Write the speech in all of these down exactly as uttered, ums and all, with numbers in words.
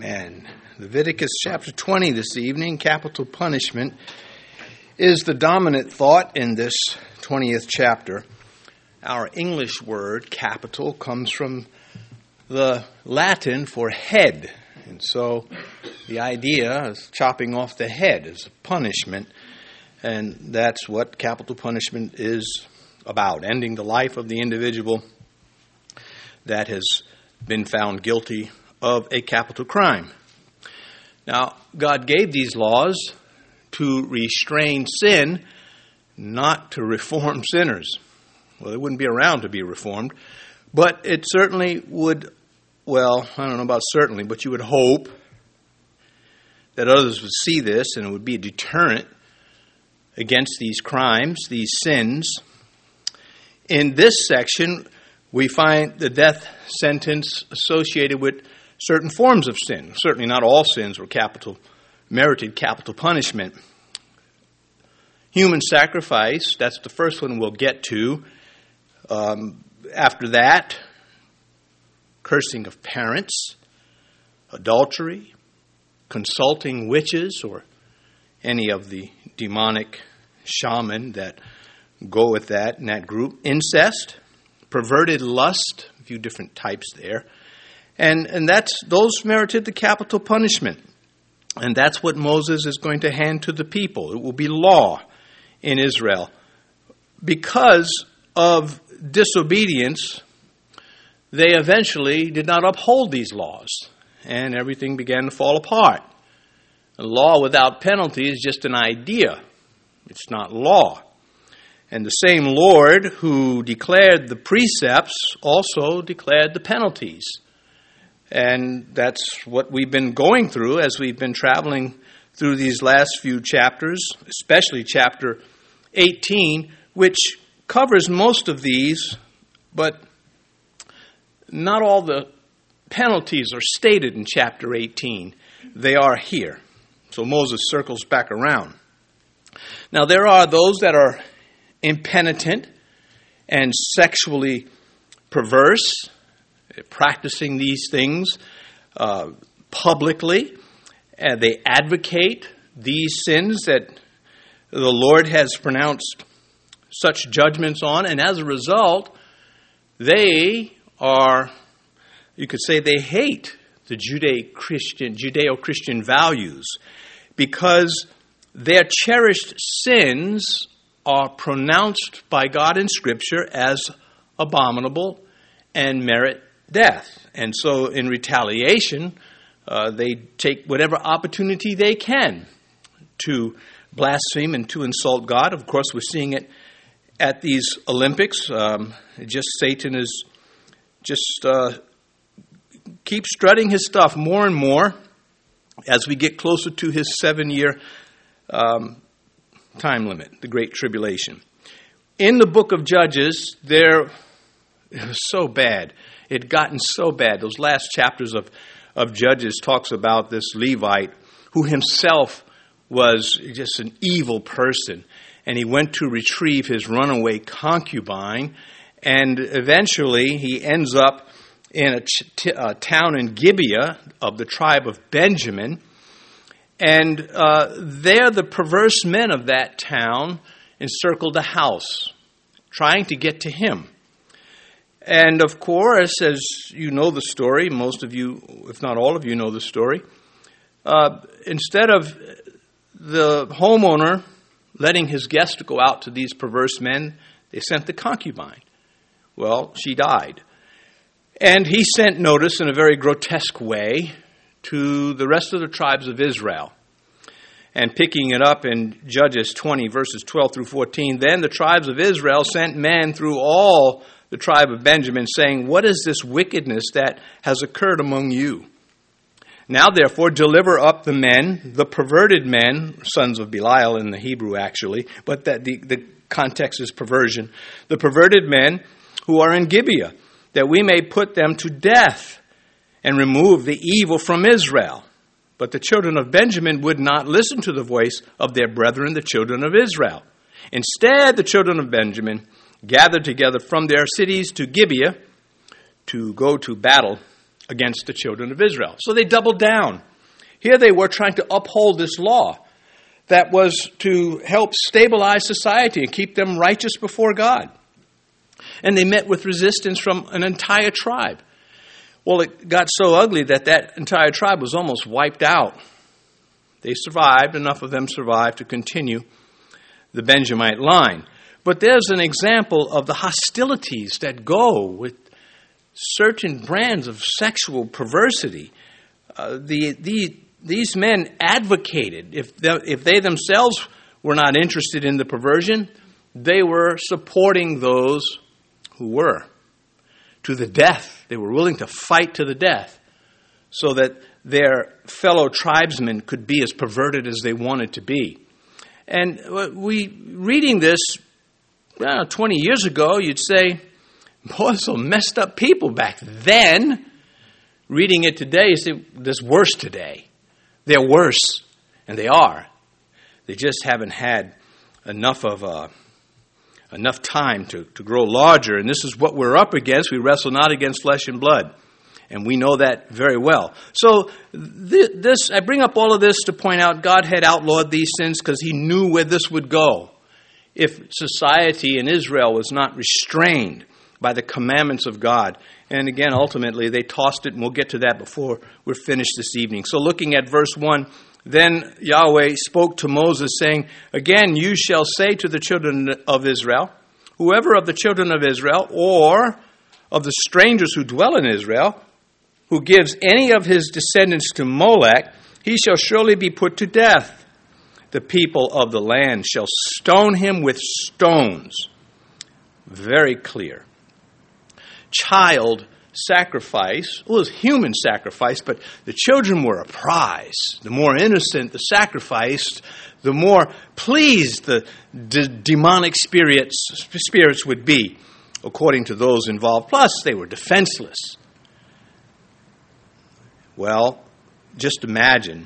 Amen. Leviticus chapter twenty this evening, capital punishment, is the dominant thought in this twentieth chapter. Our English word, capital, comes from the Latin for head. And so the idea is chopping off the head is a punishment. And that's what capital punishment is about, ending the life of the individual that has been found guilty of a capital crime. Now, God gave these laws to restrain sin, not to reform sinners. Well, they wouldn't be around to be reformed, but it certainly would, well, I don't know about certainly, but you would hope that others would see this and it would be a deterrent against these crimes, these sins. In this section, we find the death sentence associated with certain forms of sin. Certainly not all sins were capital, merited capital punishment. Human sacrifice, that's the first one we'll get to. Um, after that, cursing of parents, adultery, consulting witches or any of the demonic shaman that go with that in that group, incest, perverted lust, a few different types there. And and that's those merited the capital punishment. And that's what Moses is going to hand to the people. It will be law in Israel. Because of disobedience, they eventually did not uphold these laws. And everything began to fall apart. A law without penalty is just an idea. It's not law. And the same Lord who declared the precepts also declared the penalties. And that's what we've been going through as we've been traveling through these last few chapters, especially chapter eighteen, which covers most of these, but not all the penalties are stated in chapter eighteen. They are here. So Moses circles back around. Now there are those that are impenitent and sexually perverse, practicing these things uh, publicly, and they advocate these sins that the Lord has pronounced such judgments on, and as a result, they are, you could say they hate the Judeo-Christian, Judeo-Christian values because their cherished sins are pronounced by God in Scripture as abominable and merit death. And so in retaliation, uh, they take whatever opportunity they can to blaspheme and to insult God. Of course, we're seeing it at these Olympics. Um, just Satan is just uh, keeps strutting his stuff more and more as we get closer to his seven-year um, time limit, the Great Tribulation. In the book of Judges, there it was so bad. It had gotten so bad. Those last chapters of, of Judges talks about this Levite who himself was just an evil person. And he went to retrieve his runaway concubine. And eventually he ends up in a, t- a town in Gibeah of the tribe of Benjamin. And uh, there the perverse men of that town encircled the house, trying to get to him. And of course, as you know the story, most of you, if not all of you know the story, uh, instead of the homeowner letting his guest go out to these perverse men, they sent the concubine. Well, she died. And he sent notice in a very grotesque way to the rest of the tribes of Israel. And picking it up in Judges twenty, verses twelve through fourteen, then the tribes of Israel sent men through all the tribe of Benjamin, saying, "What is this wickedness that has occurred among you? Now, therefore, deliver up the men, the perverted men," sons of Belial in the Hebrew, actually, but that the, the context is perversion, "the perverted men who are in Gibeah, that we may put them to death and remove the evil from Israel." But the children of Benjamin would not listen to the voice of their brethren, the children of Israel. Instead, the children of Benjamin gathered together from their cities to Gibeah to go to battle against the children of Israel. So they doubled down. Here they were trying to uphold this law that was to help stabilize society and keep them righteous before God. And they met with resistance from an entire tribe. Well, it got so ugly that that entire tribe was almost wiped out. They survived, enough of them survived to continue the Benjamite line. But there's an example of the hostilities that go with certain brands of sexual perversity. Uh, the, the these men advocated, if they, if they themselves were not interested in the perversion, they were supporting those who were, to the death. They were willing to fight to the death so that their fellow tribesmen could be as perverted as they wanted to be. And we, reading this well, twenty years ago, you'd say, boy, some messed up people back then. Reading it today, you say, there's worse today. They're worse, and they are. They just haven't had enough of a enough time to, to grow larger. And this is what we're up against. We wrestle not against flesh and blood. And we know that very well. So th- this, I bring up all of this to point out God had outlawed these sins because he knew where this would go if society in Israel was not restrained by the commandments of God. And again, ultimately, they tossed it, and we'll get to that before we're finished this evening. So looking at verse one, then Yahweh spoke to Moses, saying, again, you shall say to the children of Israel, whoever of the children of Israel, or of the strangers who dwell in Israel, who gives any of his descendants to Molech, he shall surely be put to death. The people of the land shall stone him with stones. Very clear. Child sacrifice, well, it was human sacrifice, but the children were a prize. The more innocent the sacrifice, the more pleased the d- demonic spirits, spirits would be, according to those involved. Plus, they were defenseless. Well, just imagine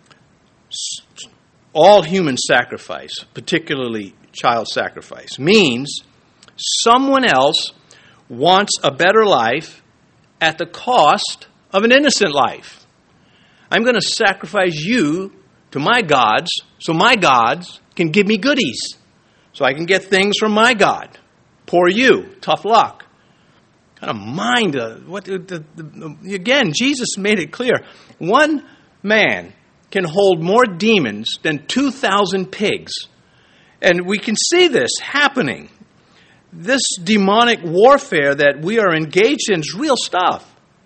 all human sacrifice, particularly child sacrifice, means someone else wants a better life at the cost of an innocent life. I'm going to sacrifice you to my gods so my gods can give me goodies, so I can get things from my God. Poor you, tough luck. Kind of mind, uh, what the, the, the, again, Jesus made it clear. One man can hold more demons than two thousand pigs. And we can see this happening. This demonic warfare that we are engaged in is real stuff.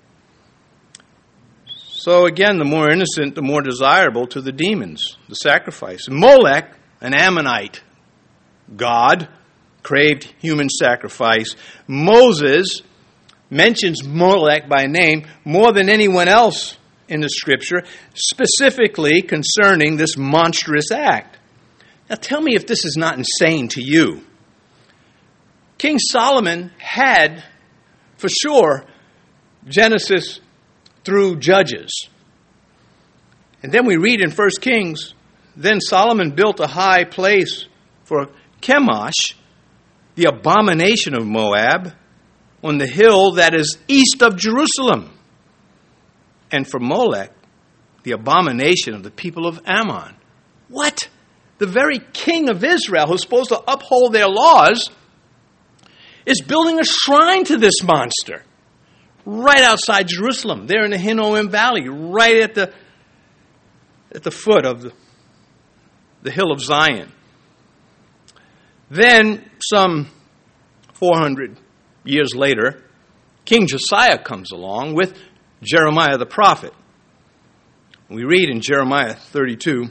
So again, the more innocent, the more desirable to the demons, the sacrifice. Molech, an Ammonite god, craved human sacrifice. Moses mentions Molech by name more than anyone else in the Scripture, specifically concerning this monstrous act. Now tell me if this is not insane to you. King Solomon had, for sure, Genesis through Judges. And then we read in First Kings, then Solomon built a high place for Chemosh, the abomination of Moab, on the hill that is east of Jerusalem, and for Molech, the abomination of the people of Ammon. What? The very king of Israel, who's supposed to uphold their laws, is building a shrine to this monster right outside Jerusalem, there in the Hinnom Valley, right at the at the foot of the, the hill of Zion. Then, some four hundred years later, King Josiah comes along with Jeremiah the prophet. We read in Jeremiah thirty-two,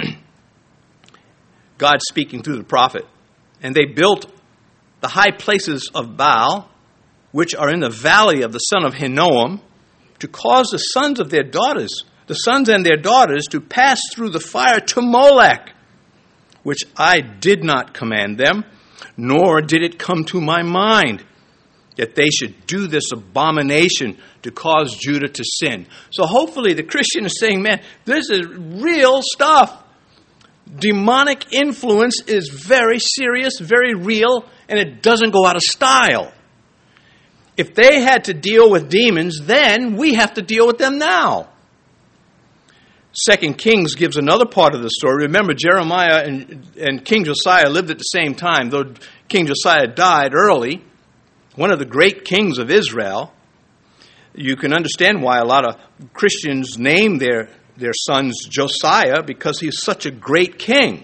God speaking through the prophet, and they built the high places of Baal, which are in the valley of the son of Hinnom, to cause the sons of their daughters, the sons and their daughters, to pass through the fire to Molech, which I did not command them, nor did it come to my mind that they should do this abomination to cause Judah to sin. So hopefully the Christian is saying, man, this is real stuff. Demonic influence is very serious, very real, and it doesn't go out of style. If they had to deal with demons, then we have to deal with them now. Second Kings gives another part of the story. Remember, Jeremiah and, and King Josiah lived at the same time, though King Josiah died early, one of the great kings of Israel. You can understand why a lot of Christians name their, their sons Josiah, because he's such a great king.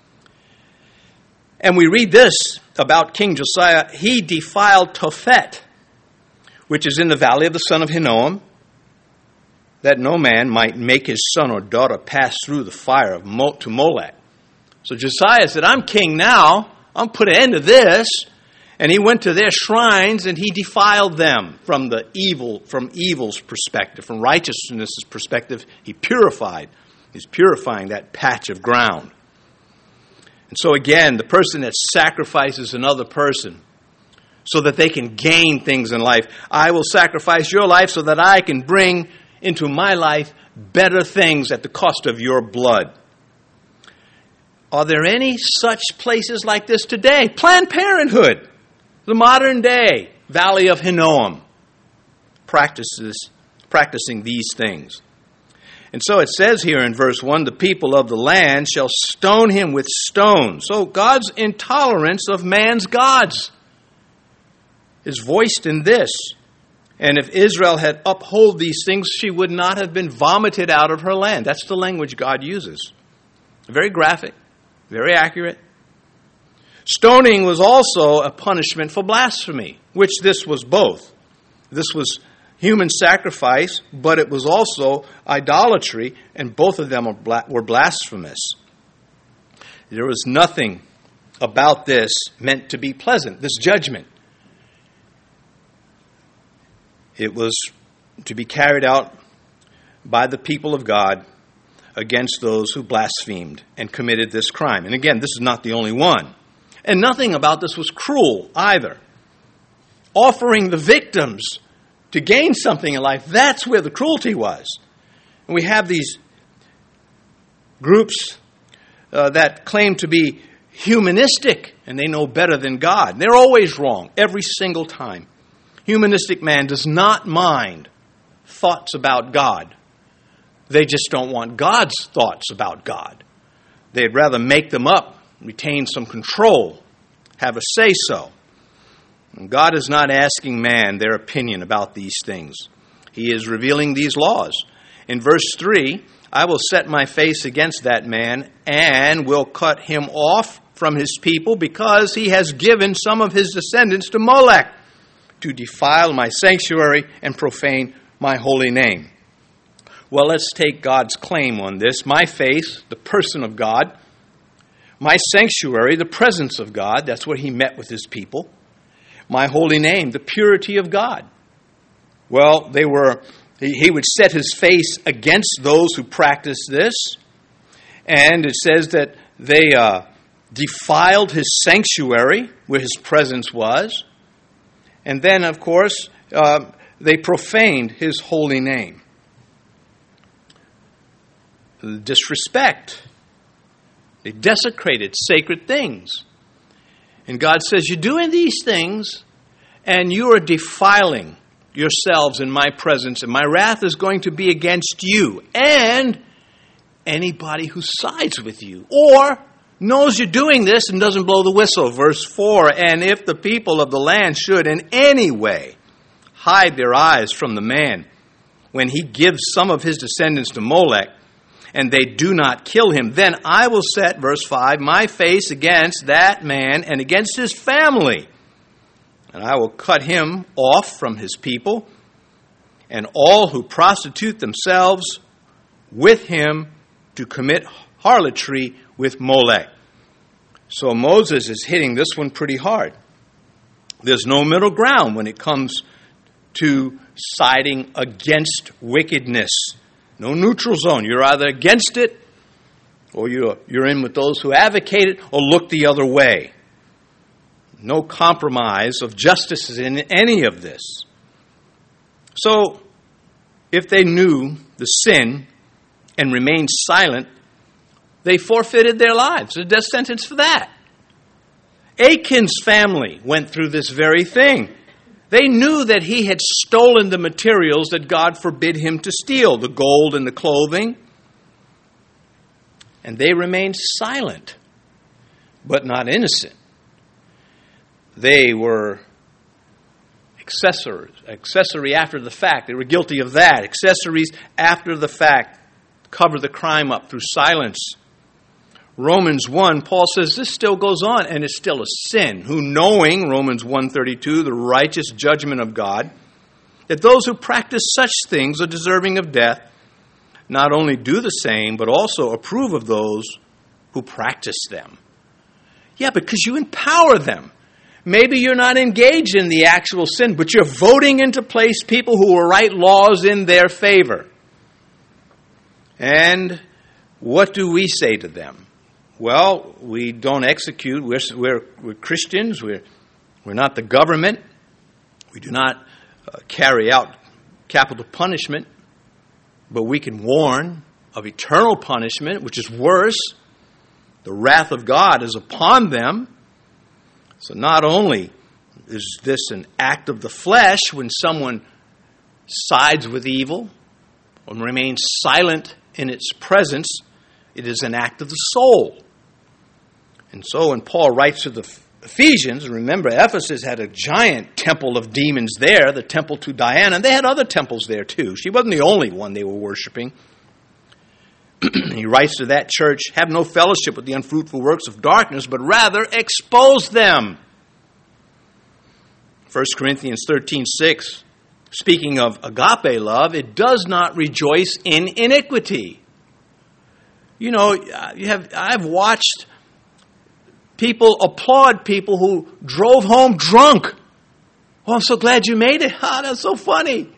And we read this about King Josiah: he defiled Tophet, which is in the valley of the son of Hinnom, that no man might make his son or daughter pass through the fire of Mo- to Molech. So Josiah said, I'm king now. I'll put an end to this. And he went to their shrines and he defiled them from the evil, from evil's perspective. From righteousness' perspective, he purified. He's purifying that patch of ground. And so again, the person that sacrifices another person so that they can gain things in life. I will sacrifice your life so that I can bring into my life better things at the cost of your blood. Are there any such places like this today? Planned Parenthood, the modern day Valley of Hinnom, practices practicing these things. And so it says here in verse one, the people of the land shall stone him with stones. So God's intolerance of man's gods is voiced in this. And if Israel had upheld these things, she would not have been vomited out of her land. That's the language God uses. Very graphic, very accurate. Stoning was also a punishment for blasphemy, which this was both. This was human sacrifice, but it was also idolatry, and both of them were blasphemous. There was nothing about this meant to be pleasant, this judgment. It was to be carried out by the people of God against those who blasphemed and committed this crime. And again, this is not the only one. And nothing about this was cruel either. Offering the victims to gain something in life, that's where the cruelty was. And we have these groups uh, that claim to be humanistic, and they know better than God. They're always wrong, every single time. Humanistic man does not mind thoughts about God. They just don't want God's thoughts about God. They'd rather make them up, retain some control, have a say-so. And God is not asking man their opinion about these things. He is revealing these laws. In verse three, I will set my face against that man and will cut him off from his people because he has given some of his descendants to Molech to defile my sanctuary and profane my holy name. Well, let's take God's claim on this. My face, the person of God. My sanctuary, the presence of God. That's where he met with his people. My holy name, the purity of God. Well, they were. He would set his face against those who practiced this. And it says that they uh, defiled his sanctuary where his presence was. And then, of course, uh, they profaned his holy name. Disrespect. They desecrated sacred things. And God says, you're doing these things, and you are defiling yourselves in my presence, and my wrath is going to be against you and anybody who sides with you or knows you're doing this and doesn't blow the whistle. Verse four, and if the people of the land should in any way hide their eyes from the man when he gives some of his descendants to Molech, and they do not kill him, then I will set, verse five, my face against that man and against his family, and I will cut him off from his people, and all who prostitute themselves with him to commit harlotry with Molech. So Moses is hitting this one pretty hard. There's no middle ground when it comes to siding against wickedness. No neutral zone. You're either against it, or you're, you're in with those who advocate it, or look the other way. No compromise of justice in any of this. So, if they knew the sin and remained silent, they forfeited their lives. A death sentence for that. Achan's family went through this very thing. They knew that he had stolen the materials that God forbid him to steal, the gold and the clothing. And they remained silent, but not innocent. They were accessories, accessory after the fact. They were guilty of that. Accessories after the fact cover the crime up through silence. Romans one, Paul says this still goes on, and it's still a sin. Who knowing, Romans one thirty-two, the righteous judgment of God, that those who practice such things are deserving of death, not only do the same, but also approve of those who practice them. Yeah, because you empower them. Maybe you're not engaged in the actual sin, but you're voting into place people who will write laws in their favor. And what do we say to them? Well, we don't execute. We're, we're, we're Christians. We're, we're not the government. We do not uh, carry out capital punishment. But we can warn of eternal punishment, which is worse. The wrath of God is upon them. So not only is this an act of the flesh when someone sides with evil or remains silent in its presence, it is an act of the soul. And so when Paul writes to the Ephesians, remember Ephesus had a giant temple of demons there, the temple to Diana, and they had other temples there too. She wasn't the only one they were worshiping. He writes to that church, have no fellowship with the unfruitful works of darkness, but rather expose them. First Corinthians thirteen six, speaking of agape love, it does not rejoice in iniquity. You know, you have I've watched people applaud people who drove home drunk. Oh, I'm so glad you made it. Ah, that's so funny.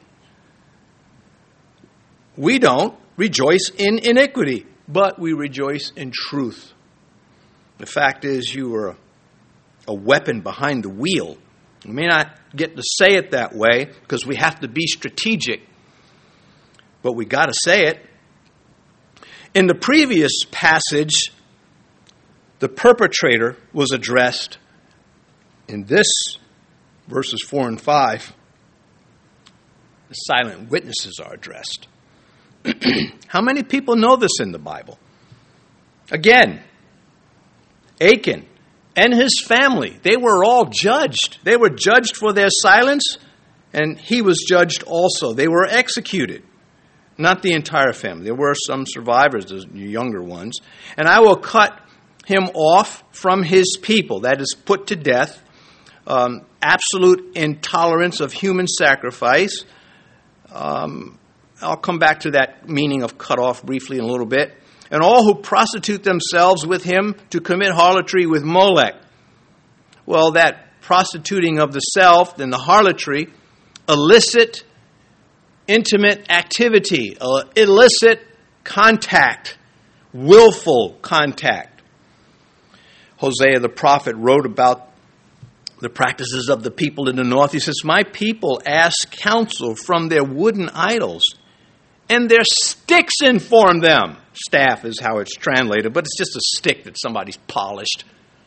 We don't rejoice in iniquity, but we rejoice in truth. The fact is, you are a weapon behind the wheel. We may not get to say it that way because we have to be strategic, but we got to say it. In the previous passage, the perpetrator was addressed. In this, verses four and five, the silent witnesses are addressed. How many people know this in the Bible? Again, Achan and his family, they were all judged. They were judged for their silence, and he was judged also. They were executed. Not the entire family. There were some survivors, the younger ones. And I will cut him off from his people, that is, put to death. Um, absolute intolerance of human sacrifice. Um, I'll come back to that meaning of cut off briefly in a little bit. And all who prostitute themselves with him to commit harlotry with Molech. Well, that prostituting of the self and the harlotry, illicit, intimate activity, uh, illicit contact, willful contact. Hosea the prophet wrote about the practices of the people in the north. He says, my people ask counsel from their wooden idols, and their sticks inform them. Staff is how it's translated, but it's just a stick that somebody's polished.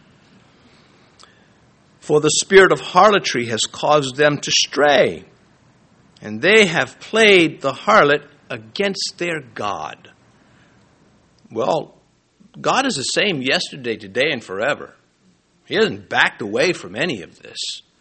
For the spirit of harlotry has caused them to stray, and they have played the harlot against their God. Well, God is the same yesterday, today, and forever. He hasn't backed away from any of this.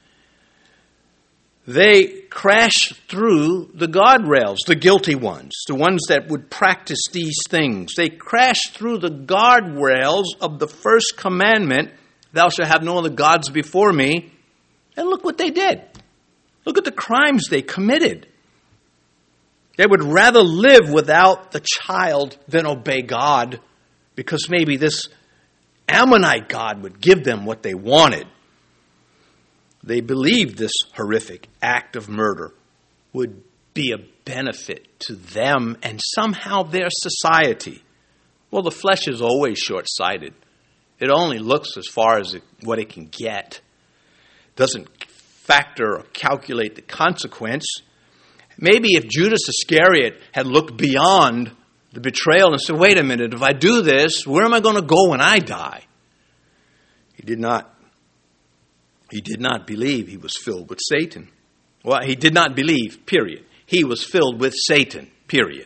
They crash through the guardrails, the guilty ones, the ones that would practice these things. They crash through the guardrails of the first commandment, thou shalt have no other gods before me. And look what they did. Look at the crimes they committed. They would rather live without the child than obey God, because maybe this Ammonite God would give them what they wanted. They believed this horrific act of murder would be a benefit to them and somehow their society. Well, the flesh is always short-sighted. It only looks as far as it, what it can get. It doesn't factor or calculate the consequence. Maybe if Judas Iscariot had looked beyond the betrayal and said, wait a minute, if I do this, where am I going to go when I die? He did not. He did not believe. He was filled with Satan. Well, he did not believe, period. He was filled with Satan, period.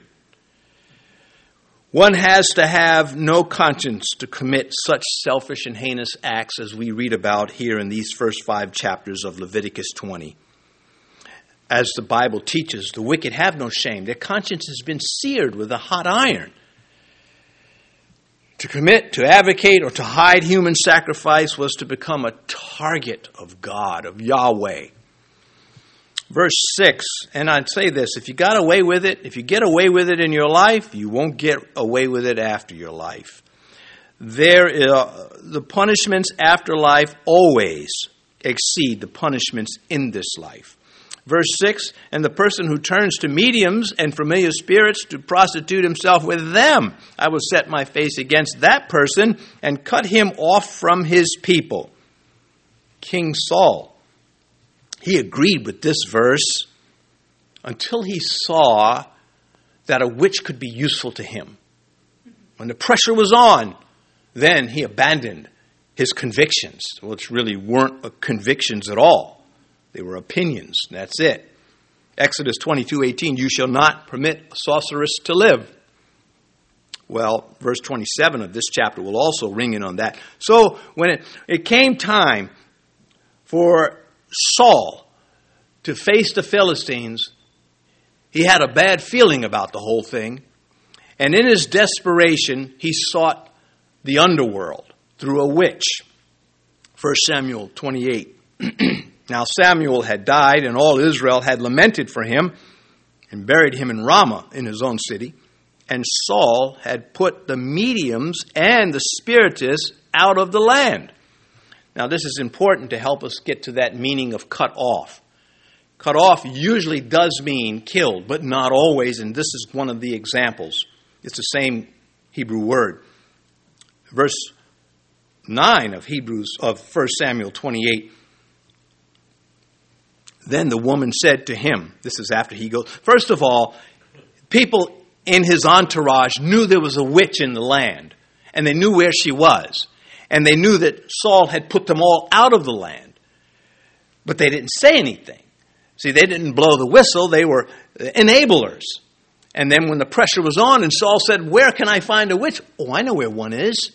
One has to have no conscience to commit such selfish and heinous acts as we read about here in these first five chapters of Leviticus twenty. As the Bible teaches, the wicked have no shame. Their conscience has been seared with a hot iron. To commit, to advocate, or to hide human sacrifice was to become a target of God, of Yahweh. Verse six, and I'd say this, if you got away with it, if you get away with it in your life, you won't get away with it after your life. There, uh, the punishments after life always exceed the punishments in this life. Verse six, and the person who turns to mediums and familiar spirits to prostitute himself with them, I will set my face against that person and cut him off from his people. King Saul, he agreed with this verse until he saw that a witch could be useful to him. When the pressure was on, then he abandoned his convictions, which really weren't convictions at all. They were opinions. That's it. Exodus twenty-two eighteen, you shall not permit a sorceress to live. Well, verse twenty-seven of this chapter will also ring in on that. So when it, it came time for Saul to face the Philistines, he had a bad feeling about the whole thing. And in his desperation, he sought the underworld through a witch. First Samuel twenty-eight. Now Samuel had died, and all Israel had lamented for him and buried him in Ramah in his own city. And Saul had put the mediums and the spiritists out of the land. Now this is important to help us get to that meaning of cut off. Cut off usually does mean killed, but not always, and this is one of the examples. It's the same Hebrew word. Verse nine of Hebrews of First Samuel twenty-eight. Then the woman said to him, this is after he goes, first of all, people in his entourage knew there was a witch in the land, and they knew where she was, and they knew that Saul had put them all out of the land, but they didn't say anything. See, they didn't blow the whistle, they were enablers. And then when the pressure was on and Saul said, where can I find a witch? Oh, I know where one is.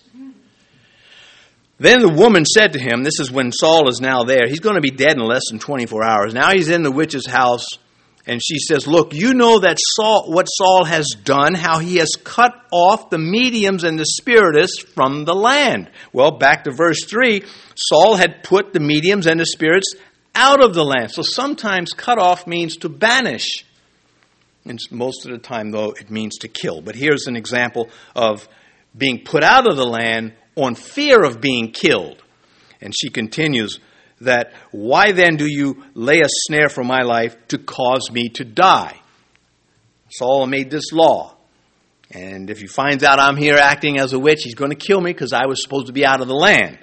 Then the woman said to him, this is when Saul is now there. He's going to be dead in less than twenty-four hours. Now he's in the witch's house. And she says, look, you know that Saul, what Saul has done, how he has cut off the mediums and the spiritists from the land. Well, back to verse three, Saul had put the mediums and the spirits out of the land. So sometimes cut off means to banish. And most of the time, though, it means to kill. But here's an example of being put out of the land on fear of being killed. And she continues that, why then do you lay a snare for my life to cause me to die? Saul made this law. And if he finds out I'm here acting as a witch, he's going to kill me because I was supposed to be out of the land.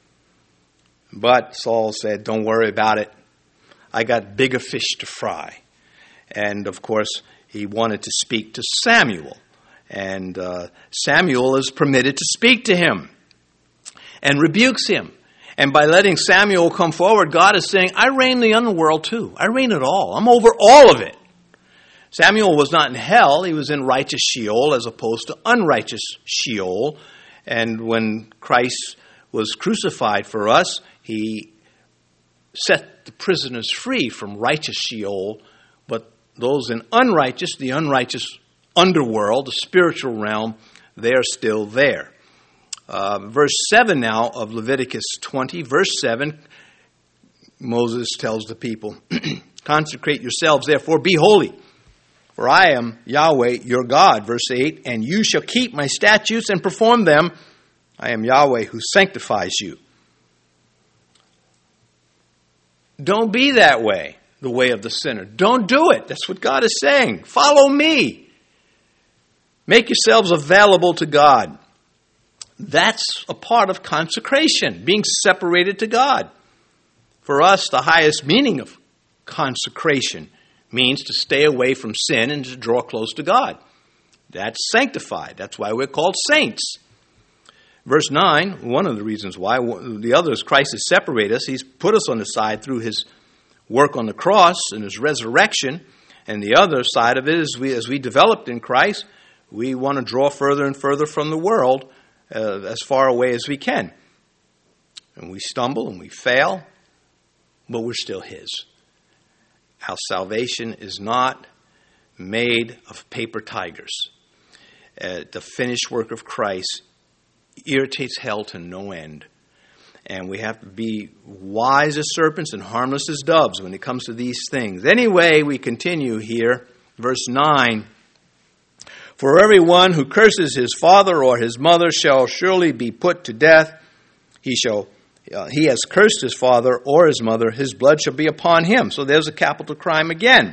But Saul said, don't worry about it. I got bigger fish to fry. And of course, he wanted to speak to Samuel. And uh, Samuel is permitted to speak to him and rebukes him. And by letting Samuel come forward, God is saying, I reign the underworld too. I reign it all. I'm over all of it. Samuel was not in hell. He was in righteous Sheol as opposed to unrighteous Sheol. And when Christ was crucified for us, he set the prisoners free from righteous Sheol. But those in unrighteous, the unrighteous underworld, the spiritual realm, they're still there. Uh, verse seven now of Leviticus twenty, verse seven, Moses tells the people, consecrate yourselves, therefore be holy, for I am Yahweh your God. Verse eight, and you shall keep my statutes and perform them. I am Yahweh who sanctifies you. Don't be that way, the way of the sinner. Don't do it. That's what God is saying. Follow me. Make yourselves available to God. That's a part of consecration, being separated to God. For us, the highest meaning of consecration means to stay away from sin and to draw close to God. That's sanctified. That's why we're called saints. Verse nine, one of the reasons why, the other is Christ has separated us. He's put us on the side through his work on the cross and his resurrection. And the other side of it is we, as we developed in Christ, we want to draw further and further from the world uh, as far away as we can. And we stumble and we fail, but we're still his. Our salvation is not made of paper tigers. Uh, the finished work of Christ irritates hell to no end. And we have to be wise as serpents and harmless as doves when it comes to these things. Anyway, we continue here, verse nine. For everyone who curses his father or his mother shall surely be put to death. He shall, uh, he has cursed his father or his mother, his blood shall be upon him. So there's a capital crime again.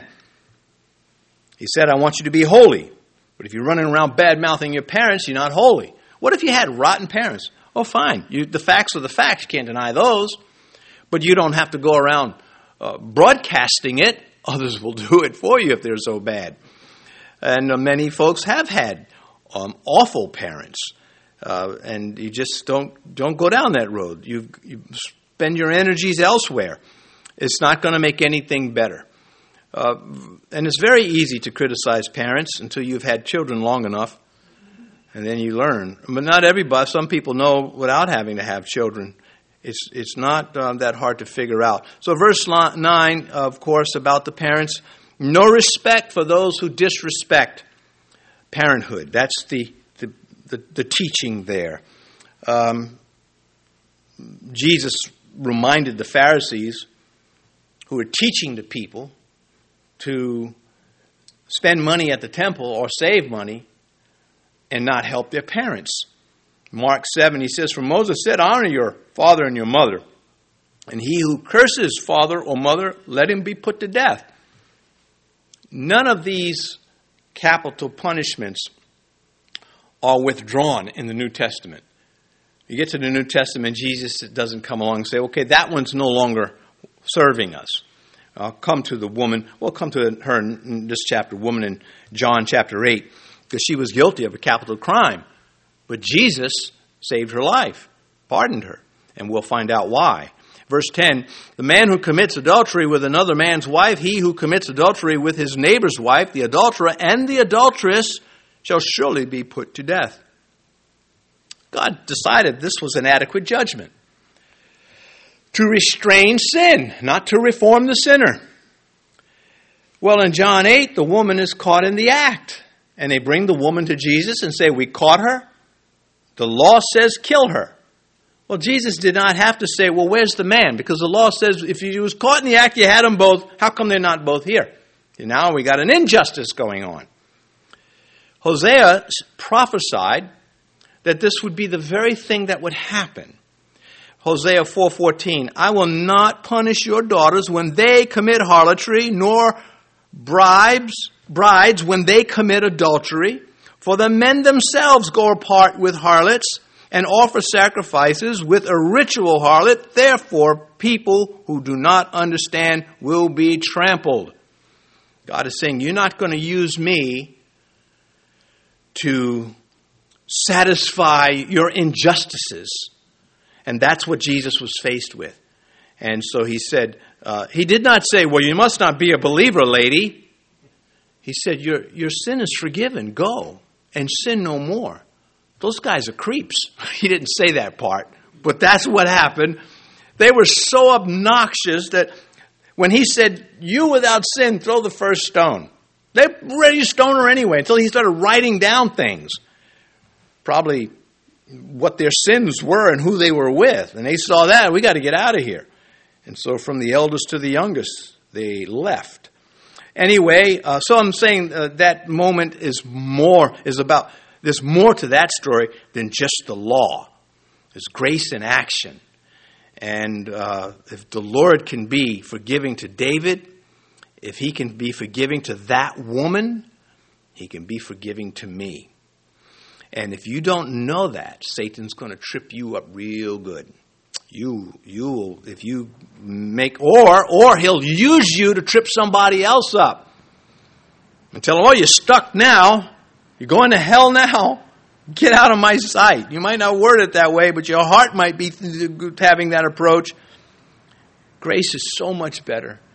He said, I want you to be holy. But if you're running around bad-mouthing your parents, you're not holy. What if you had rotten parents? Oh, fine. You, the facts are the facts. You can't deny those. But you don't have to go around uh, broadcasting it. Others will do it for you if they're so bad. And uh, many folks have had um, awful parents. Uh, and you just don't don't go down that road. You, you spend your energies elsewhere. It's not going to make anything better. Uh, and it's very easy to criticize parents until you've had children long enough. And then you learn. But not everybody. Some people know without having to have children. It's it's not um, that hard to figure out. So verse nine, of course, about the parents. No respect for those who disrespect parenthood. That's the the, the, the teaching there. Um, Jesus reminded the Pharisees who were teaching the people to spend money at the temple or save money and not help their parents. Mark seven, he says, For Moses said, honor your father and your mother, and he who curses father or mother, let him be put to death. None of these capital punishments are withdrawn in the New Testament. You get to the New Testament, Jesus doesn't come along and say, okay, that one's no longer serving us. I'll come to the woman, we'll come to her in this chapter, woman in John chapter eight, because she was guilty of a capital crime. But Jesus saved her life, pardoned her, and we'll find out why. Verse ten, the man who commits adultery with another man's wife, he who commits adultery with his neighbor's wife, the adulterer and the adulteress, shall surely be put to death. God decided this was an adequate judgment. To restrain sin, not to reform the sinner. Well, in John eight, the woman is caught in the act. And they bring the woman to Jesus and say, we caught her. The law says kill her. Well, Jesus did not have to say, well, where's the man? Because the law says if he was caught in the act, you had them both. How come they're not both here? And now we got an injustice going on. Hosea prophesied that this would be the very thing that would happen. Hosea four fourteen, I will not punish your daughters when they commit harlotry, nor bribes, brides when they commit adultery. For the men themselves go apart with harlots and offer sacrifices with a ritual harlot. Therefore, people who do not understand will be trampled. God is saying, you're not going to use me to satisfy your injustices. And that's what Jesus was faced with. And so he said, uh, he did not say, well, you must not be a believer, lady. He said, your, your sin is forgiven. Go and sin no more. Those guys are creeps. He didn't say that part, but that's what happened. They were so obnoxious that when he said, you without sin, throw the first stone. They were ready to stone her anyway until he started writing down things. Probably what their sins were and who they were with. And they saw that, we got to get out of here. And so from the eldest to the youngest, they left. Anyway, uh, so I'm saying uh, that moment is more, is about, there's more to that story than just the law. There's grace in action. And uh, if the Lord can be forgiving to David, if he can be forgiving to that woman, he can be forgiving to me. And if you don't know that, Satan's going to trip you up real good. You, you will, if you make, or, or he'll use you to trip somebody else up. And tell them, oh, you're stuck now. You're going to hell now. Get out of my sight. You might not word it that way, but your heart might be having that approach. Grace is so much better.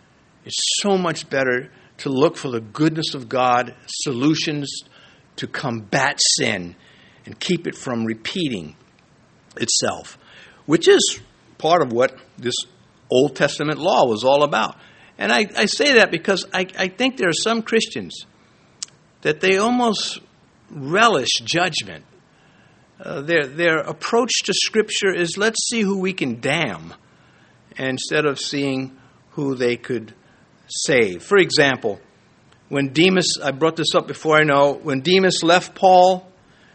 It's so much better to look for the goodness of God, solutions to combat sin and keep it from repeating itself, which is part of what this Old Testament law was all about. And I, I say that because I, I think there are some Christians that they almost relish judgment. Uh, their their approach to Scripture is, let's see who we can damn, instead of seeing who they could save. For example, when Demas, I brought this up before I know, when Demas left Paul,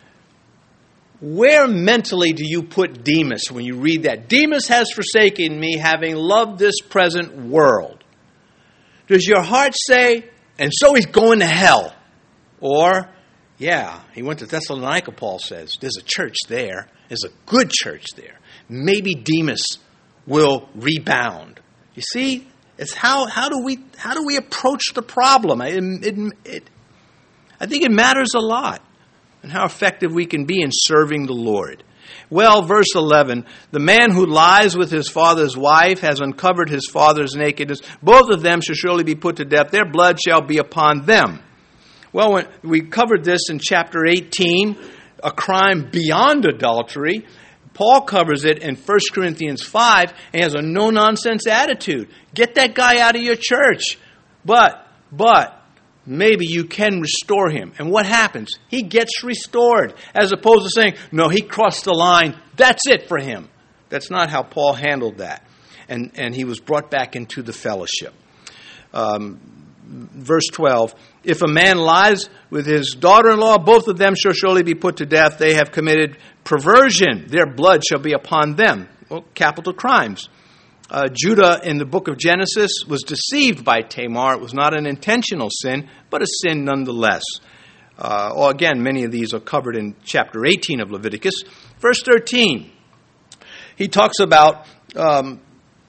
where mentally do you put Demas when you read that? Demas has forsaken me, having loved this present world. Does your heart say, and so he's going to hell? Or, yeah, he went to Thessalonica, Paul says. There's a church there. There's a good church there. Maybe Demas will rebound. You see, it's how how do we how do we approach the problem? It, it, it, I think it matters a lot, and how effective we can be in serving the Lord. Well, verse eleven, the man who lies with his father's wife has uncovered his father's nakedness. Both of them shall surely be put to death. Their blood shall be upon them. Well, when we covered this in chapter eighteen, a crime beyond adultery. Paul covers it in First Corinthians five, and he has a no-nonsense attitude. Get that guy out of your church. But, but, maybe you can restore him. And what happens? He gets restored, as opposed to saying, no, he crossed the line. That's it for him. That's not how Paul handled that. And, and he was brought back into the fellowship. Um, verse twelve, if a man lies with his daughter-in-law, both of them shall surely be put to death. They have committed perversion. Their blood shall be upon them. Well, capital crimes. Uh, Judah in the book of Genesis was deceived by Tamar. It was not an intentional sin, but a sin nonetheless. Uh, well, again, many of these are covered in chapter eighteen of Leviticus. Verse thirteen, he talks about um,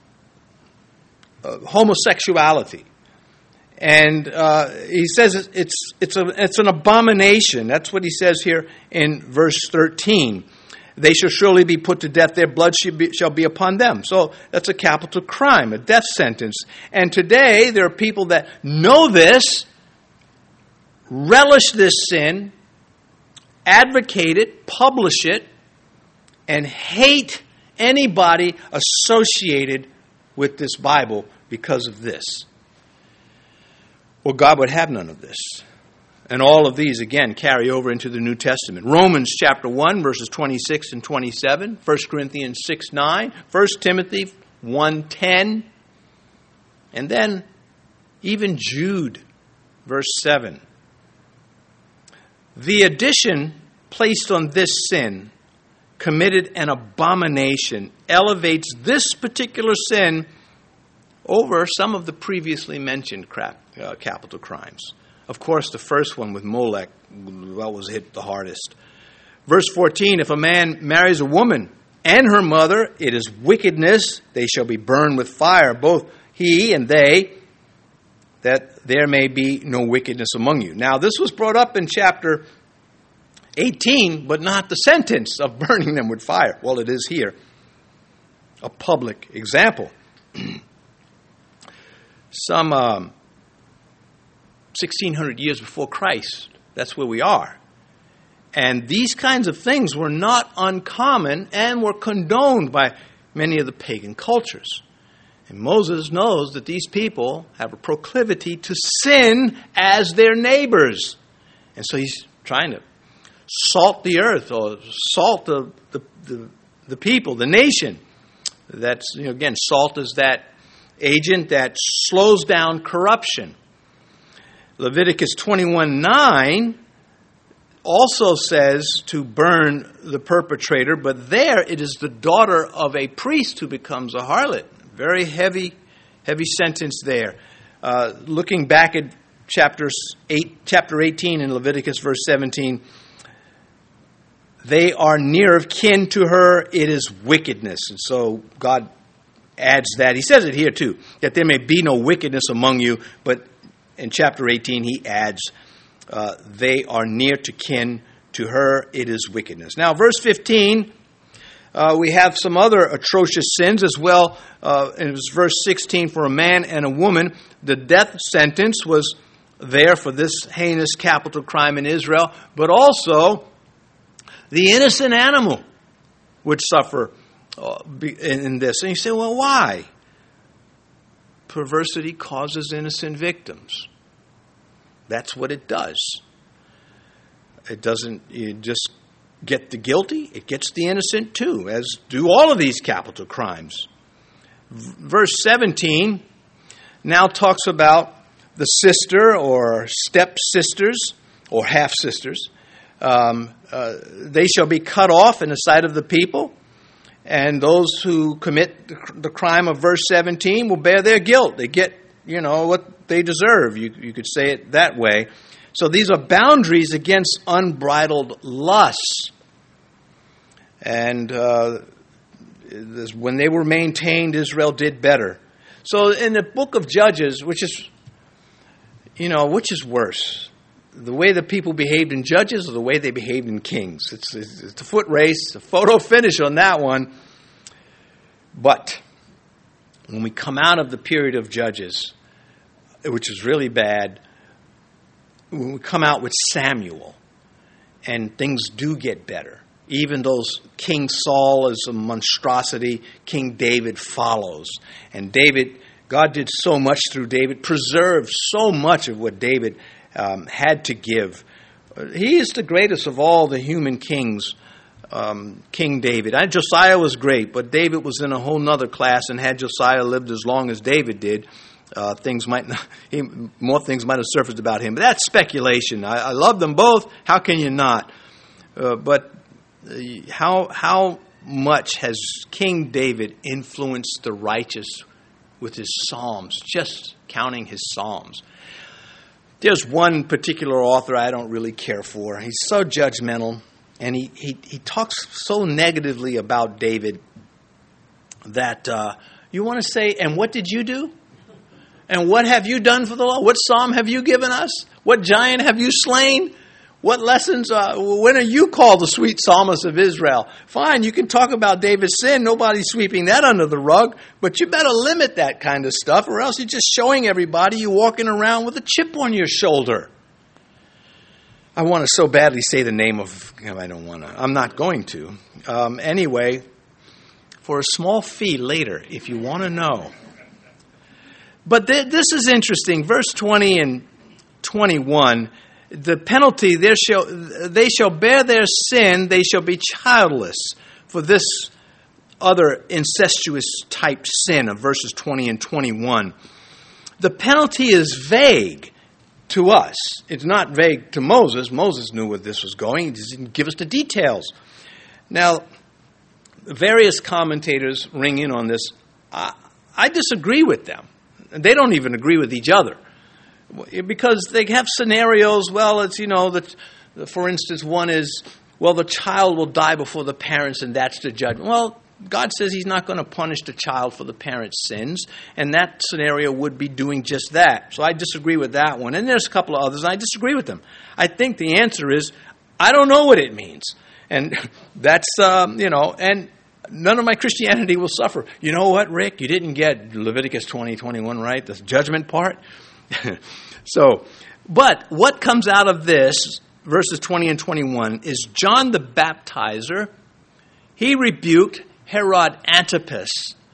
uh, homosexuality. And uh, he says it's it's a it's an abomination. That's what he says here in verse thirteen. They shall surely be put to death. Their blood shall be, shall be upon them. So that's a capital crime, a death sentence. And today there are people that know this, relish this sin, advocate it, publish it, and hate anybody associated with this Bible because of this. Well, God would have none of this. And all of these, again, carry over into the New Testament. Romans chapter one, verses twenty-six and twenty-seven. First Corinthians six nine. First Timothy one ten. And then even Jude, verse seven. The addition placed on this sin, committed an abomination, elevates this particular sin over some of the previously mentioned crap, uh, capital crimes. Of course, the first one with Molech, well, was hit the hardest. Verse fourteen, if a man marries a woman and her mother, it is wickedness. They shall be burned with fire, both he and they, that there may be no wickedness among you. Now, this was brought up in chapter eighteen, but not the sentence of burning them with fire. Well, it is here. A public example. Some um, sixteen hundred years before Christ, that's where we are. And these kinds of things were not uncommon and were condoned by many of the pagan cultures. And Moses knows that these people have a proclivity to sin as their neighbors. And so he's trying to salt the earth or salt the, the, the, the people, the nation. That's, you know, again, salt is that agent that slows down corruption. Leviticus twenty-one nine also says to burn the perpetrator, but there it is the daughter of a priest who becomes a harlot. Very heavy, heavy sentence there. Uh, looking back at chapters eight, chapter eighteen in Leviticus, verse seventeen, they are near of kin to her, it is wickedness. And so God adds that. He says it here too, that there may be no wickedness among you, but in chapter eighteen he adds, uh, they are near to kin to her, it is wickedness. Now verse fifteen, Uh, we have some other atrocious sins as well. Uh, it was verse sixteen, for a man and a woman, the death sentence was there for this heinous capital crime in Israel, but also the innocent animal would suffer uh, in this. And you say, well, why? Perversity causes innocent victims. That's what it does. It doesn't you just get the guilty, it gets the innocent too, as do all of these capital crimes. Verse seventeen now talks about the sister or step-sisters or half-sisters. Um, uh, they shall be cut off in the sight of the people, and those who commit the crime of verse seventeen will bear their guilt. They get, you know, what they deserve. You, you could say it that way. So these are boundaries against unbridled lusts. And uh, this, when they were maintained, Israel did better. So in the book of Judges, which is, you know, which is worse? The way the people behaved in Judges or the way they behaved in Kings? It's, it's, it's a foot race, a photo finish on that one. But when we come out of the period of Judges, which is really bad, when we come out with Samuel, and things do get better. Even those King Saul is a monstrosity, King David follows. And David, God did so much through David, preserved so much of what David um, had to give. He is the greatest of all the human kings, um, King David. I, Josiah was great, but David was in a whole nother class, and had Josiah lived as long as David did, Uh, things might not, he, more things might have surfaced about him. But that's speculation. I, I love them both. How can you not? Uh, but uh, how how much has King David influenced the righteous with his psalms? Just counting his psalms. There's one particular author I don't really care for. He's so judgmental, and he he, he talks so negatively about David that uh, you want to say, and what did you do? And what have you done for the Lord? What psalm have you given us? What giant have you slain? What lessons? Uh, when are you called the sweet psalmist of Israel? Fine, you can talk about David's sin. Nobody's sweeping that under the rug. But you better limit that kind of stuff, or else you're just showing everybody you're walking around with a chip on your shoulder. I want to so badly say the name of... I don't want to. I'm not going to. Um, anyway, for a small fee later, if you want to know... But th- this is interesting. Verse twenty and twenty-one, the penalty, there shall, they shall bear their sin, they shall be childless for this other incestuous type sin of verses twenty and twenty-one. The penalty is vague to us. It's not vague to Moses. Moses knew where this was going. He just didn't give us the details. Now, various commentators ring in on this. I, I disagree with them. They don't even agree with each other, because they have scenarios. Well, it's, you know, that, for instance, one is, well, the child will die before the parents, and that's the judgment. Well, God says he's not going to punish the child for the parent's sins, and that scenario would be doing just that. So I disagree with that one. And there's a couple of others, and I disagree with them. I think the answer is, I don't know what it means. And that's, um, you know, and... none of my Christianity will suffer. You know what, Rick? You didn't get Leviticus twenty, twenty-one right, the judgment part. So, but what comes out of this, verses twenty and twenty-one, is John the Baptizer. He rebuked Herod Antipas,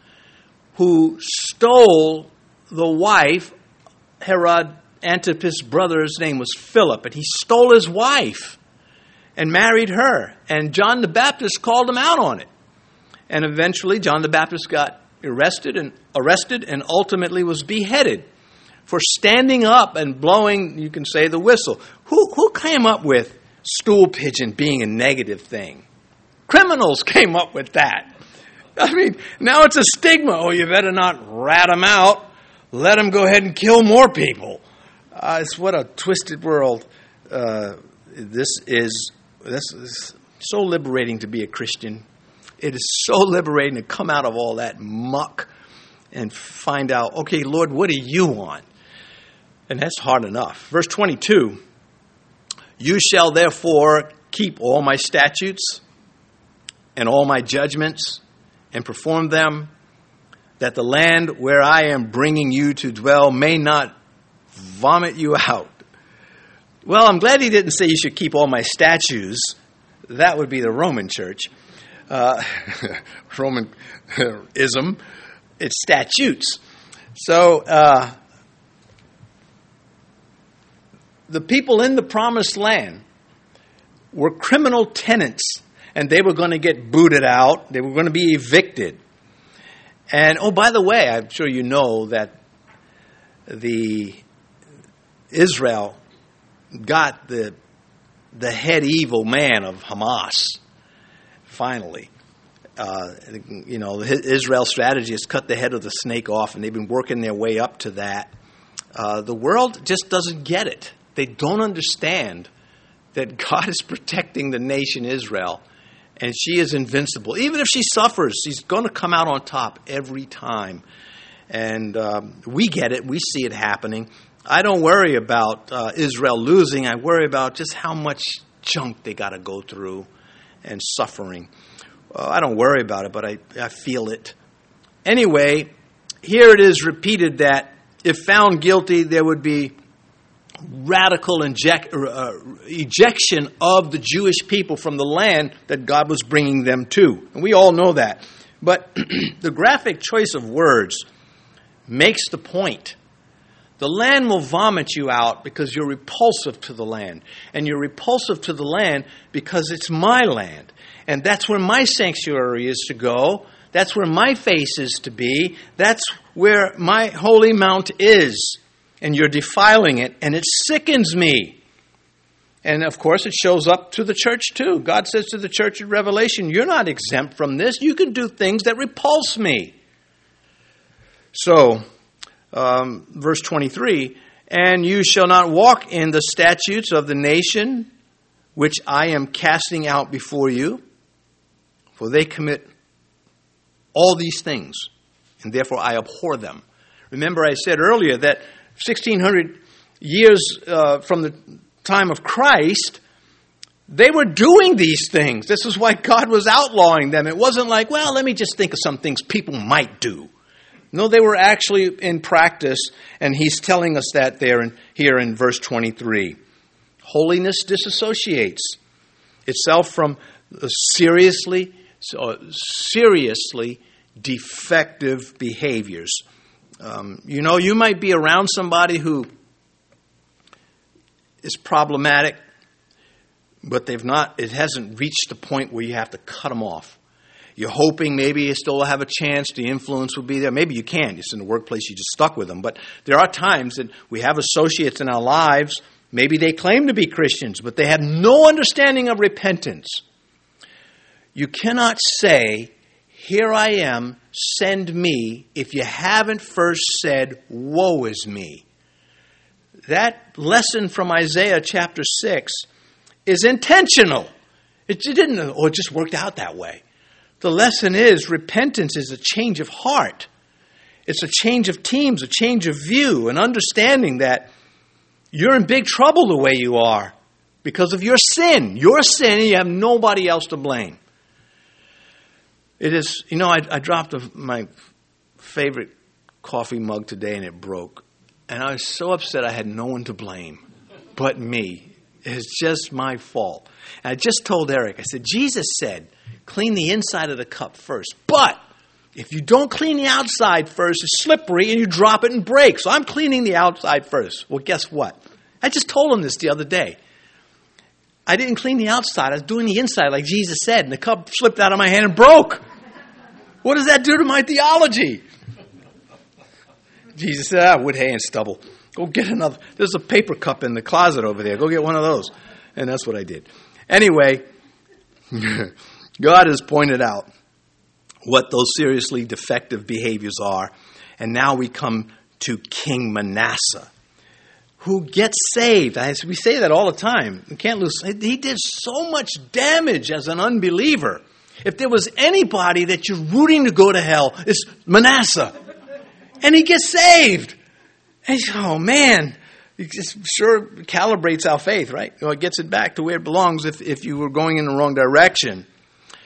who stole the wife. Herod Antipas' brother's name was Philip, and he stole his wife and married her. And John the Baptist called him out on it. And eventually, John the Baptist got arrested and arrested and ultimately was beheaded for standing up and blowing, you can say, the whistle. Who who came up with stool pigeon being a negative thing? Criminals came up with that. I mean, now it's a stigma. Oh, you better not rat them out. Let them go ahead and kill more people. Uh, it's what a twisted world uh, this is. This is so liberating to be a Christian. It is so liberating to come out of all that muck and find out, okay, Lord, what do you want? And that's hard enough. Verse twenty-two, you shall therefore keep all my statutes and all my judgments and perform them, that the land where I am bringing you to dwell may not vomit you out. Well, I'm glad he didn't say you should keep all my statutes. That would be the Roman church. Uh, Roman-ism. It's statutes. So, uh, the people in the promised land were criminal tenants, and they were going to get booted out. They were going to be evicted. And, oh, by the way, I'm sure you know that the Israel got the the head evil man of Hamas, finally. Uh, you know, Israel's strategy is cut the head of the snake off, and they've been working their way up to that. Uh, the world just doesn't get it. They don't understand that God is protecting the nation Israel, and she is invincible. Even if she suffers, she's going to come out on top every time. And um, we get it. We see it happening. I don't worry about uh, Israel losing. I worry about just how much junk they got to go through and suffering. Uh, I don't worry about it, but I, I feel it. Anyway, here it is repeated that if found guilty, there would be radical inject, uh, ejection of the Jewish people from the land that God was bringing them to. And we all know that. But the graphic choice of words makes the point. The land will vomit you out because you're repulsive to the land. And you're repulsive to the land because it's my land. And that's where my sanctuary is to go. That's where my face is to be. That's where my holy mount is. And you're defiling it, and it sickens me. And, of course, it shows up to the church, too. God says to the church in Revelation, you're not exempt from this. You can do things that repulse me. So, um, verse twenty-three, and you shall not walk in the statutes of the nation which I am casting out before you, for they commit all these things, and therefore I abhor them. Remember I said earlier that sixteen hundred years uh, from the time of Christ, they were doing these things. This is why God was outlawing them. It wasn't like, well, let me just think of some things people might do. No, they were actually in practice, and he's telling us that there in, here in verse twenty-three. Holiness disassociates itself from seriously, uh, seriously defective behaviors. Um, you know, you might be around somebody who is problematic, but they've not, it hasn't reached the point where you have to cut them off. You're hoping maybe you still have a chance, the influence will be there. Maybe you can. It's in the workplace, you just stuck with them. But there are times that we have associates in our lives, maybe they claim to be Christians, but they have no understanding of repentance. You cannot say, here I am, send me, if you haven't first said, woe is me. That lesson from Isaiah chapter six is intentional. It didn't, or it just worked out that way. The lesson is repentance is a change of heart. It's a change of teams, a change of view, an understanding that you're in big trouble the way you are because of your sin. Your sin, you have nobody else to blame. It is, you know, I, I dropped a, my favorite coffee mug today and it broke. And I was so upset I had no one to blame but me. It's just my fault. And I just told Eric, I said, Jesus said, clean the inside of the cup first. But if you don't clean the outside first, it's slippery and you drop it and break. So I'm cleaning the outside first. Well, guess what? I just told him this the other day. I didn't clean the outside. I was doing the inside like Jesus said, and the cup slipped out of my hand and broke. What does that do to my theology? Jesus said, ah, wood, hay, and stubble. Go get another. There's a paper cup in the closet over there. Go get one of those. And that's what I did. Anyway, God has pointed out what those seriously defective behaviors are. And now we come to King Manasseh, who gets saved. We say that all the time. You can't lose. He did so much damage as an unbeliever. If there was anybody that you're rooting to go to hell, it's Manasseh. And he gets saved. And you go, oh man, it just sure calibrates our faith, right? Or it gets it back to where it belongs if, if you were going in the wrong direction.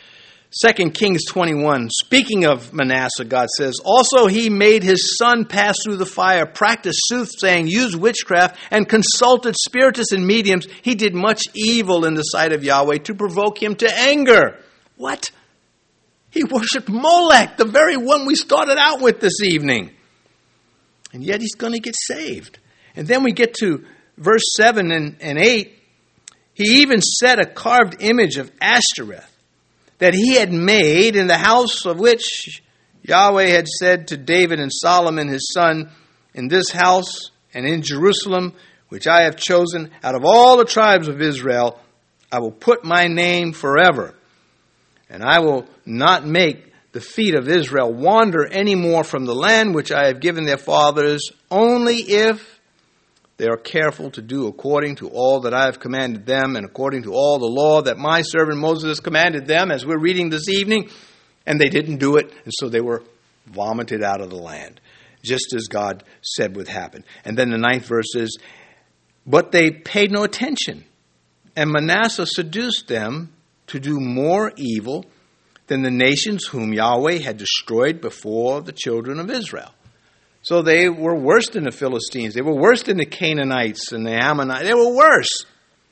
Second Kings twenty-one, speaking of Manasseh, God says, also he made his son pass through the fire, practiced soothsaying, used witchcraft, and consulted spiritists and mediums. He did much evil in the sight of Yahweh to provoke him to anger. What? He worshipped Molech, the very one we started out with this evening. And yet he's going to get saved. And then we get to verse seven and, and eight. He even set a carved image of Ashtoreth that he had made in the house of which Yahweh had said to David and Solomon his son, in this house and in Jerusalem, which I have chosen out of all the tribes of Israel, I will put my name forever. And I will not make the feet of Israel wander any more from the land which I have given their fathers, only if they are careful to do according to all that I have commanded them and according to all the law that my servant Moses has commanded them, as we're reading this evening. And they didn't do it, and so they were vomited out of the land, just as God said would happen. And then the ninth verse is, but they paid no attention, and Manasseh seduced them to do more evil than the nations whom Yahweh had destroyed before the children of Israel. So they were worse than the Philistines. They were worse than the Canaanites and the Ammonites. They were worse.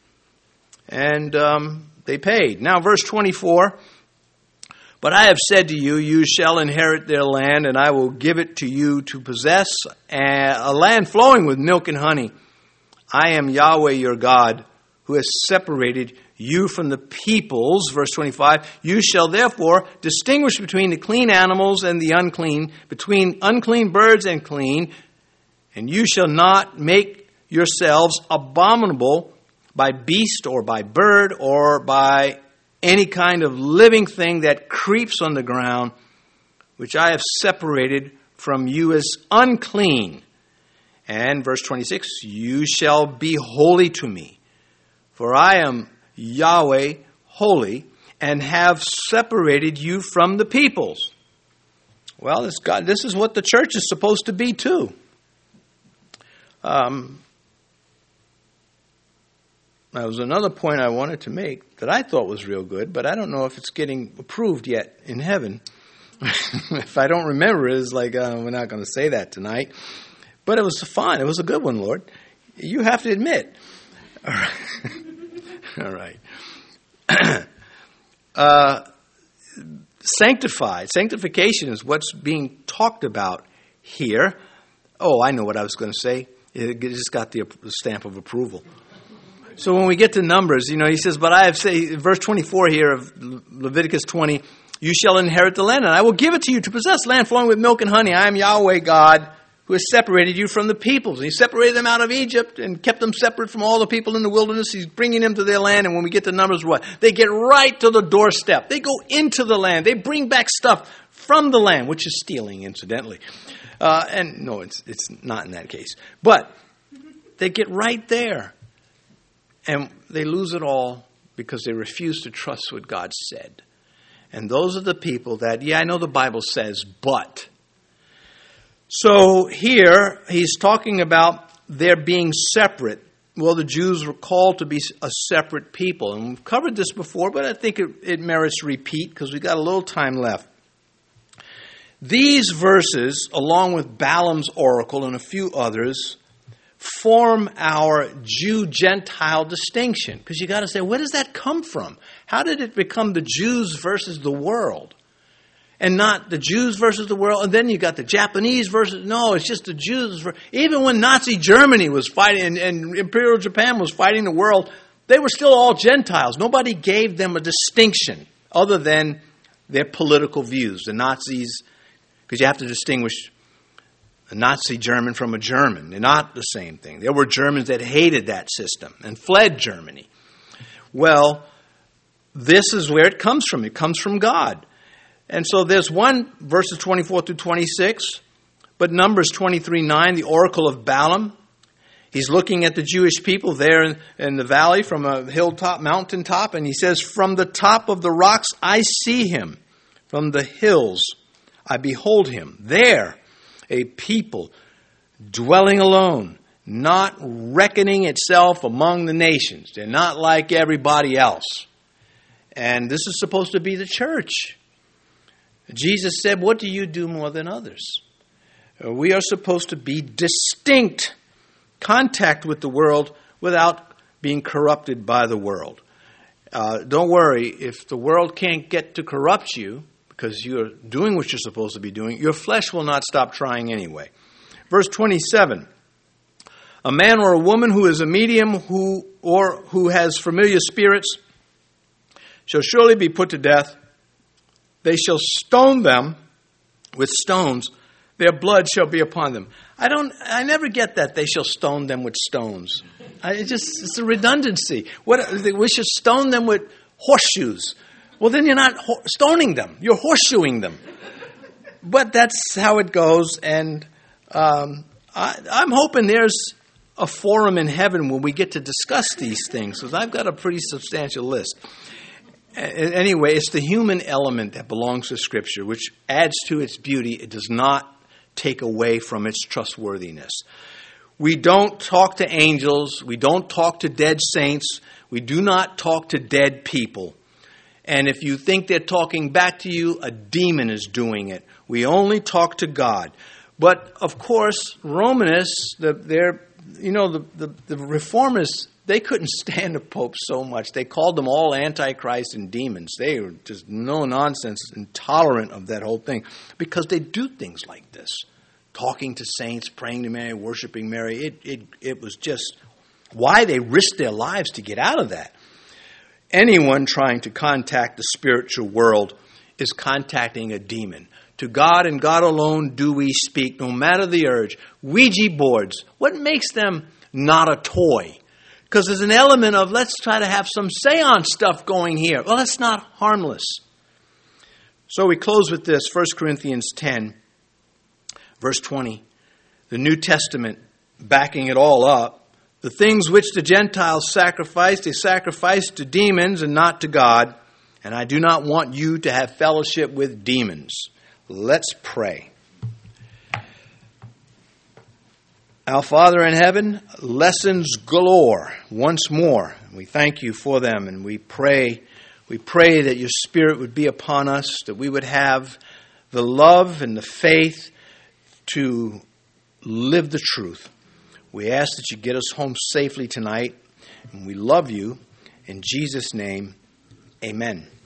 And um, they paid. Now, verse twenty-four. But I have said to you, you shall inherit their land, and I will give it to you to possess a, a land flowing with milk and honey. I am Yahweh your God, who has separated you from the peoples, verse twenty-five, you shall therefore distinguish between the clean animals and the unclean, between unclean birds and clean, and you shall not make yourselves abominable by beast or by bird or by any kind of living thing that creeps on the ground, which I have separated from you as unclean. And verse twenty-six, you shall be holy to me, for I am Yahweh, holy, and have separated you from the peoples. Well, this, God, this is what the church is supposed to be too. Um, that was another point I wanted to make that I thought was real good, but I don't know if it's getting approved yet in heaven. If I don't remember it, it's like, uh, we're not going to say that tonight. But it was fun. It was a good one, Lord. You have to admit. All right. All right. uh, sanctified. Sanctification is what's being talked about here. Oh, I know what I was going to say. It just got the stamp of approval. So when we get to Numbers, you know, he says, but I have say, verse twenty-four here of Leviticus twenty, you shall inherit the land, and I will give it to you to possess land flowing with milk and honey. I am Yahweh God, who has separated you from the peoples. And he separated them out of Egypt and kept them separate from all the people in the wilderness. He's bringing them to their land. And when we get to Numbers, what? They get right to the doorstep. They go into the land. They bring back stuff from the land, which is stealing, incidentally. Uh, and no, it's it's not in that case. But they get right there. And they lose it all because they refuse to trust what God said. And those are the people that, yeah, I know the Bible says, but... So here, he's talking about their being separate. Well, the Jews were called to be a separate people. And we've covered this before, but I think it, it merits repeat because we've got a little time left. These verses, along with Balaam's oracle and a few others, form our Jew-Gentile distinction. Because you got to say, where does that come from? How did it become the Jews versus the world? And not the Jews versus the world. And then you got the Japanese versus... No, it's just the Jews. Even when Nazi Germany was fighting and, and Imperial Japan was fighting the world, they were still all Gentiles. Nobody gave them a distinction other than their political views. The Nazis, because you have to distinguish a Nazi German from a German. They're not the same thing. There were Germans that hated that system and fled Germany. Well, this is where it comes from. It comes from God. And so there's one, verses twenty-four through twenty-six, but Numbers twenty-three nine, the oracle of Balaam. He's looking at the Jewish people there in, in the valley from a hilltop, mountaintop, and he says, from the top of the rocks I see him. From the hills I behold him. There, a people dwelling alone, not reckoning itself among the nations. They're not like everybody else. And this is supposed to be the church. Jesus said, what do you do more than others? We are supposed to be distinct, contact with the world without being corrupted by the world. Uh, don't worry, if the world can't get to corrupt you, because you're doing what you're supposed to be doing, your flesh will not stop trying anyway. Verse twenty-seven, a man or a woman who is a medium who or who has familiar spirits shall surely be put to death. They shall stone them with stones. Their blood shall be upon them. I don't. I never get that. They shall stone them with stones. I it just it's a redundancy. What we should stone them with horseshoes. Well, then you're not ho- stoning them. You're horseshoeing them. But that's how it goes. And um, I, I'm hoping there's a forum in heaven where we get to discuss these things, because I've got a pretty substantial list. Anyway, it's the human element that belongs to Scripture, which adds to its beauty. It does not take away from its trustworthiness. We don't talk to angels. We don't talk to dead saints. We do not talk to dead people. And if you think they're talking back to you, a demon is doing it. We only talk to God. But, of course, Romanists, the, they're, you know, the, the, the Reformers, they couldn't stand the Pope so much. They called them all Antichrist and demons. They were just no nonsense, intolerant of that whole thing, because they do things like this. Talking to saints, praying to Mary, worshiping Mary. It, it, it was just why they risked their lives to get out of that. Anyone trying to contact the spiritual world is contacting a demon. To God and God alone do we speak, no matter the urge. Ouija boards, what makes them not a toy? Because there's an element of, let's try to have some seance stuff going here. Well, that's not harmless. So we close with this, First Corinthians ten, verse twenty. The New Testament backing it all up. The things which the Gentiles sacrifice, they sacrifice to demons and not to God. And I do not want you to have fellowship with demons. Let's pray. Our Father in heaven, lessons galore once more. We thank you for them, and we pray, we pray that your Spirit would be upon us, that we would have the love and the faith to live the truth. We ask that you get us home safely tonight, and we love you. In Jesus' name, amen.